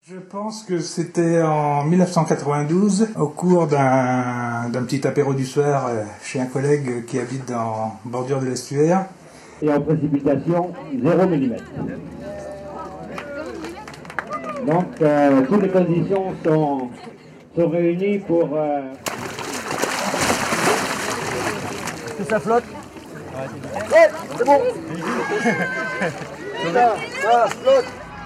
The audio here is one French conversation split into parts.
Je pense que c'était en 1992, au cours d'un petit apéro du soir chez un collègue qui habite en bordure de l'estuaire. Et en précipitation, 0 mm. Donc, toutes les conditions sont réunies pour... Est-ce que ça flotte? Ouais, c'est bon. Ça flotte.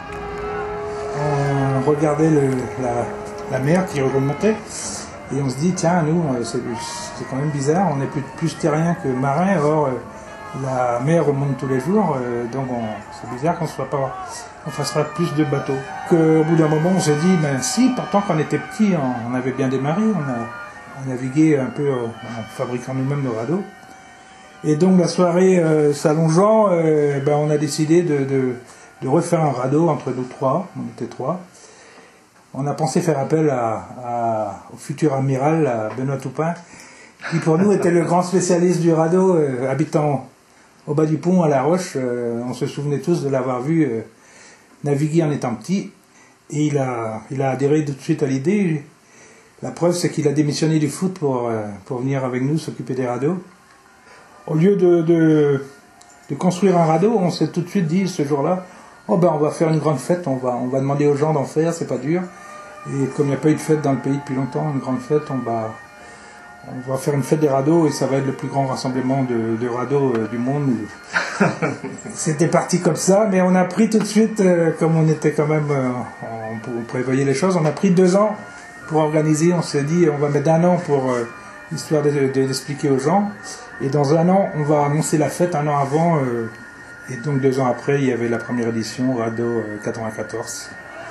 On regardait la mer qui remontait et on se dit tiens, nous c'est quand même bizarre, on est plus terriens que marins, or la mer remonte tous les jours, donc c'est bizarre qu'on fasse pas plus de bateaux. Qu'au bout d'un moment on s'est dit ben si, pourtant quand on était petit on avait bien démarré, on naviguait un peu en fabriquant nous-mêmes nos radeaux. Et donc la soirée s'allongeant, ben, on a décidé de refaire un radeau entre nous trois, on était trois. On a pensé faire appel au futur amiral, à Benoît Toupin, qui pour nous était le grand spécialiste du radeau, habitant au bas du pont à La Roche. On se souvenait tous de l'avoir vu naviguer en étant petit. Et il a adhéré tout de suite à l'idée. La preuve, c'est qu'il a démissionné du foot pour venir avec nous s'occuper des radeaux. Au lieu de construire un radeau, on s'est tout de suite dit ce jour-là, oh ben on va faire une grande fête, on va demander aux gens d'en faire, c'est pas dur. Et comme il n'y a pas eu de fête dans le pays depuis longtemps, une grande fête, on va faire une fête des radeaux et ça va être le plus grand rassemblement de radeaux du monde. C'était parti comme ça, mais on a pris tout de suite, comme on était quand même, on prévoyait les choses, on a pris 2 ans pour organiser, on s'est dit on va mettre 1 an pour histoire d'expliquer aux gens. Et dans 1 an, on va annoncer la fête 1 an avant. Et donc 2 ans après, il y avait la première édition, Radeau 94.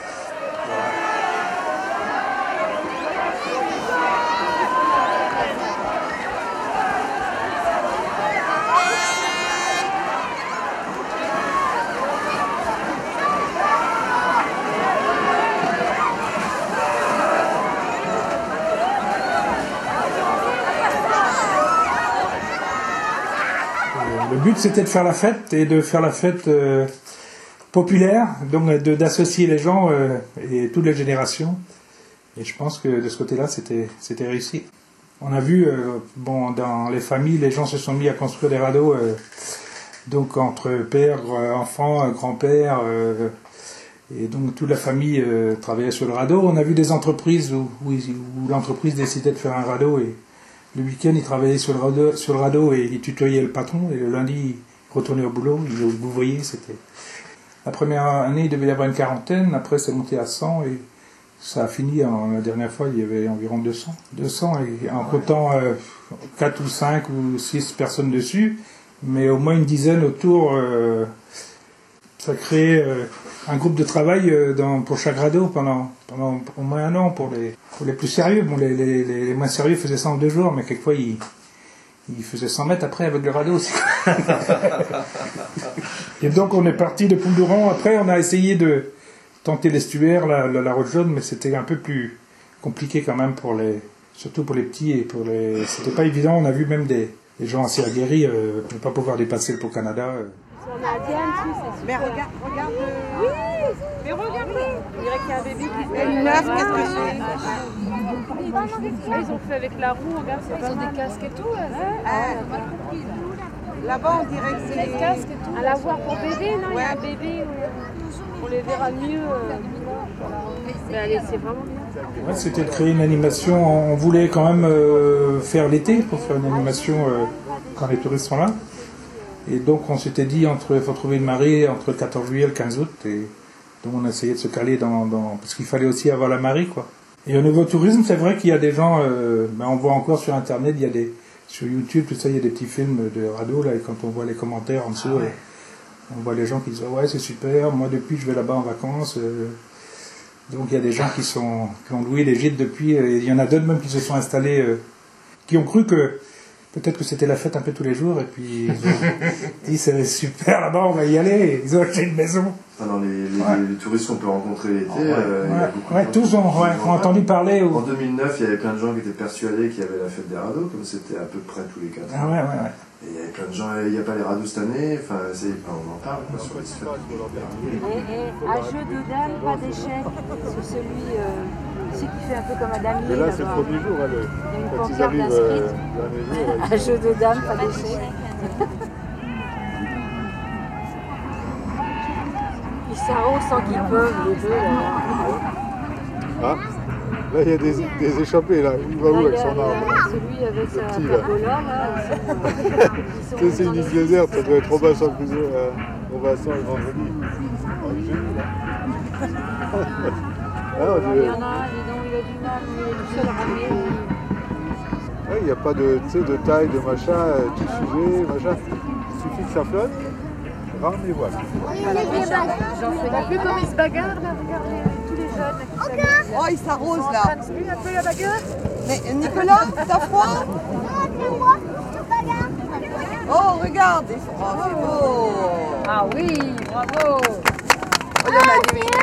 Le but c'était de faire la fête et de faire la fête populaire, donc d'associer les gens et toutes les générations. Et je pense que de ce côté-là c'était réussi. On a vu, dans les familles, les gens se sont mis à construire des radeaux, donc entre père, enfant, grand-père, et donc toute la famille travaillait sur le radeau. On a vu des entreprises où l'entreprise décidait de faire un radeau et le week-end, il travaillait sur le radeau et il tutoyait le patron. Et le lundi, il retournait au boulot. Vous voyez, c'était... La première année, il devait y avoir une quarantaine. Après, c'est monté à 100 et ça a fini, la dernière fois, il y avait environ 200. 200 et en comptant 4 ou 5 ou 6 personnes dessus, mais au moins une dizaine autour. Ça créait un groupe de travail pour chaque radeau pendant au moins 1 an pour les plus sérieux. Bon, les moins sérieux faisaient ça en 2 jours, mais quelquefois ils faisaient 100 mètres après avec le radeau aussi. Et donc on est parti de Poule-d'Oran. Après on a essayé de tenter l'estuaire, la Roche Jaune, mais c'était un peu plus compliqué quand même surtout pour les petits et c'était pas évident. On a vu même des gens assez aguerris ne pas pouvoir dépasser le Pont Canada. Mais regarde. Oui, mais regardez. On dirait qu'il y a un bébé qui fait une meuf, qu'est-ce que c'est? Ils ont fait avec la roue, regarde, ils ont des casques et tout. Là-bas, on dirait que c'est des casques et tout. À la voir pour bébé, non? Ouais. Il y a un bébé, on les verra mieux. Mais allez, c'est vraiment bien. Ouais, c'était de créer une animation. On voulait quand même faire l'été pour faire une animation quand les touristes sont là. Et donc on s'était dit il faut trouver une marée entre le 14 juillet et le 15 août. Et donc on a essayé de se caler parce qu'il fallait aussi avoir la marée, quoi. Et au niveau tourisme, c'est vrai qu'il y a des gens, on voit encore sur internet, sur YouTube, tout ça, il y a des petits films de radeau, là, et quand on voit les commentaires en dessous, on voit les gens qui disent ouais c'est super, moi depuis je vais là-bas en vacances. Donc il y a des gens qui ont loué les gîtes depuis, et il y en a d'autres même qui se sont installés, qui ont cru que Peut-être que c'était la fête un peu tous les jours, et puis ils ont dit c'est super là-bas, on va y aller, et ils ont acheté une maison. Dans les touristes qu'on peut rencontrer l'été, il y a beaucoup de gens tous ont entendu parler. En 2009, il y avait plein de gens qui étaient persuadés qu'il y avait la fête des radeaux, comme c'était à peu près tous les 4 ans. Et il y avait plein de gens, il n'y a pas les radeaux cette année, enfin, on en parle quoi, sur les fêtes. Et à jeu de dames, pas d'échecs. C'est celui qui fait un peu comme Madame. Mais là, c'est le premier jour, quand ils arrivent dernier jour. À jeu de dames, pas d'échecs. Ils s'arrosent sans qu'ils peuvent, les deux. Ah, là, il y a des échappés, là. Il va où avec son arbre? Celui avec sa petit, là. pergola, là. C'est une île déserte, ça doit être Robinson Crusoe, Robinson et vendredi. Ah, Il y en a un, dis donc, il a du mal, il est tout seul à ramener. Il n'y a pas de taille, de machin, tout sujet, machin. Il suffit que ça flotte, rame et voilà. T'as vu comme ils se bagarrent là, regardez, tous les jeunes qui s'amusent. Oh, il s'arrose là. Lui, un peu la bagarre. Mais Nicolas, t'as froid? Oh, regarde, oh, c'est beau. Ah oui, bravo. Oh, il y en a des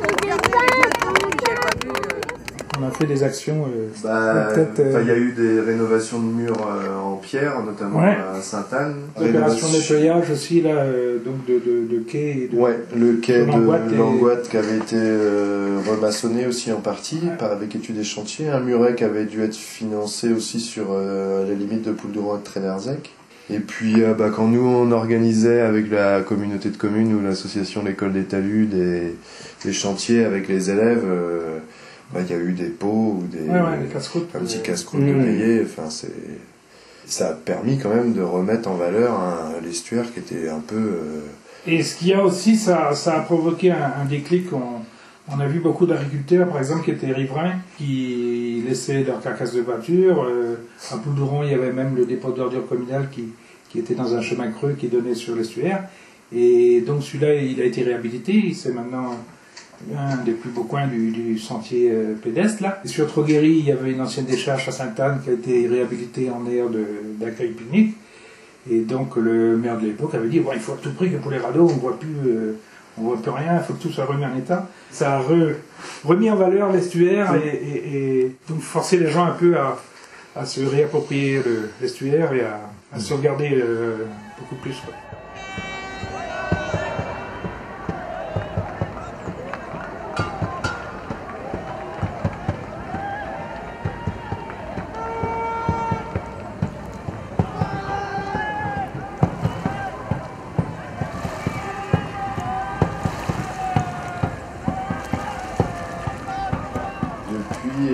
On a fait des actions. Il y a eu des rénovations de murs en pierre, notamment à Sainte-Anne. L'opération de nettoyage aussi, là, donc de quai. Le quai de Langoite qui avait été remaçonné aussi en partie avec études et chantiers. Un muret qui avait dû être financé aussi sur les limites de Poule-d'Ouron et de Trénerzec. Et puis, quand nous, on organisait avec la communauté de communes ou l'association L'école des talus des chantiers avec les élèves, il y a eu des pots ou un petit casse-croûte de payer. Enfin, ça a permis quand même de remettre en valeur l'estuaire qui était un peu... Et ce qu'il y a aussi, ça a provoqué un déclic. On a vu beaucoup d'agriculteurs, par exemple, qui étaient riverains, qui laissaient leurs carcasses de voiture. À Poule-d'Ouron, il y avait même le dépôt d'ordures communal qui était dans un chemin creux qui donnait sur l'estuaire. Et donc celui-là, il a été réhabilité. C'est maintenant un des plus beaux coins du sentier pédestre. Là. Et sur Troguéry, il y avait une ancienne décharge à Sainte-Anne qui a été réhabilitée en aire d'accueil pique-nique. Et donc le maire de l'époque avait dit, il faut à tout prix que pour les radeaux, on ne voit plus rien, il faut que tout soit remis en état. Ça a remis en valeur l'estuaire et donc forcer les gens un peu à se réapproprier l'estuaire et à sauvegarder beaucoup plus. Quoi. Depuis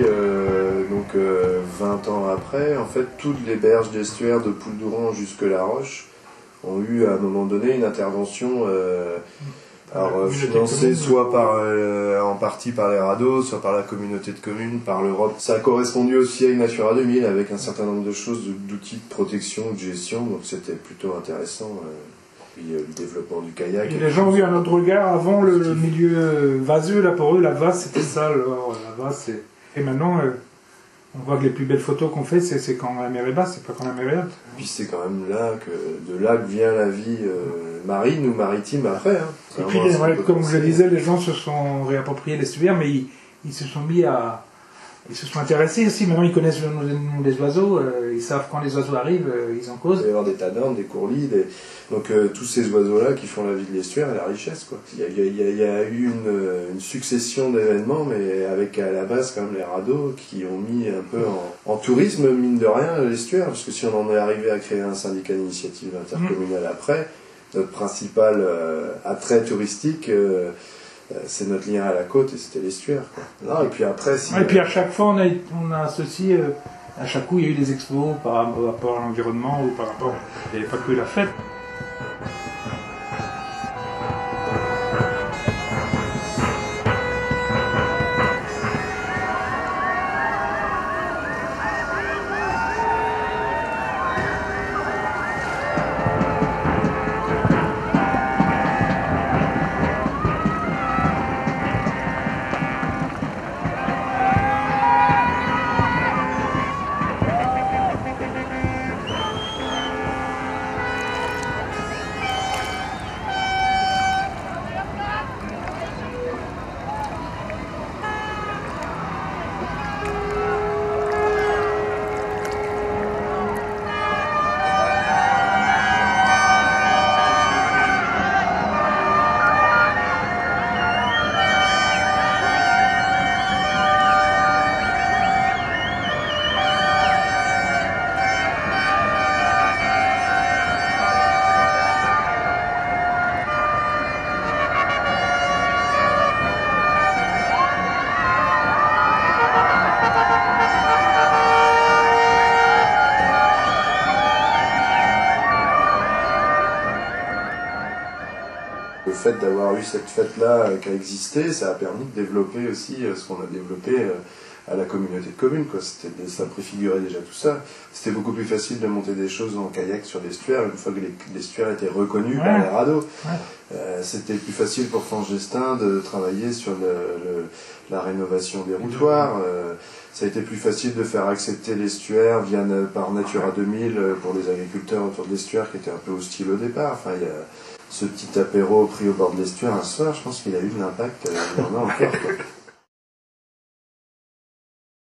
20 ans après, en fait, toutes les berges d'estuaire de Poule-d'Ouron jusque La Roche ont eu à un moment donné une intervention financée soit en partie par les radeaux, soit par la communauté de communes, par l'Europe. Ça a correspondu aussi à une Natura 2000 avec un certain nombre de choses, d'outils de protection, de gestion, donc c'était plutôt intéressant. Puis le développement du kayak. Et les gens ont eu un autre regard. Avant, le milieu vaseux, là, pour eux, la vase, c'était ça. La vase, et maintenant, on voit que les plus belles photos qu'on fait, c'est quand la mer est basse, c'est pas quand la mer est haute. Puis c'est quand même de là que vient la vie marine ou maritime après. Et puis, comme je le disais, les gens se sont réappropriés l'estuaire, mais ils se sont mis à... Ils se sont intéressés aussi, maintenant ils connaissent le nom des oiseaux, ils savent quand les oiseaux arrivent, ils en causent. Il va y avoir des tadornes, des courlis, donc tous ces oiseaux-là qui font la vie de l'estuaire et la richesse. Quoi. Il y a eu une succession d'événements, mais avec à la base quand même les radeaux qui ont mis un peu en tourisme, mine de rien, l'estuaire, parce que si on en est arrivé à créer un syndicat d'initiative intercommunale après, notre principal attrait touristique... c'est notre lien à la côte et c'était l'estuaire. Et puis après... et puis à chaque fois, on a associé... à chaque coup, il y a eu des expos par rapport à l'environnement ou par rapport... Il n'y avait pas que la fête. d'avoir eu cette fête-là qui a existé, ça a permis de développer aussi ce qu'on a développé à la communauté de communes, quoi. Ça préfigurait déjà tout ça. C'était beaucoup plus facile de monter des choses en kayak sur l'estuaire une fois que l'estuaire était reconnu par les radeaux. C'était plus facile pour France Gestin de travailler sur la rénovation des routoirs. Ça a été plus facile de faire accepter l'estuaire par Natura 2000 pour les agriculteurs autour de l'estuaire qui étaient un peu hostiles au départ. Enfin, il y a ce petit apéro pris au bord de l'estuaire un soir, je pense qu'il a eu de l'impact. Il y en a encore, quoi.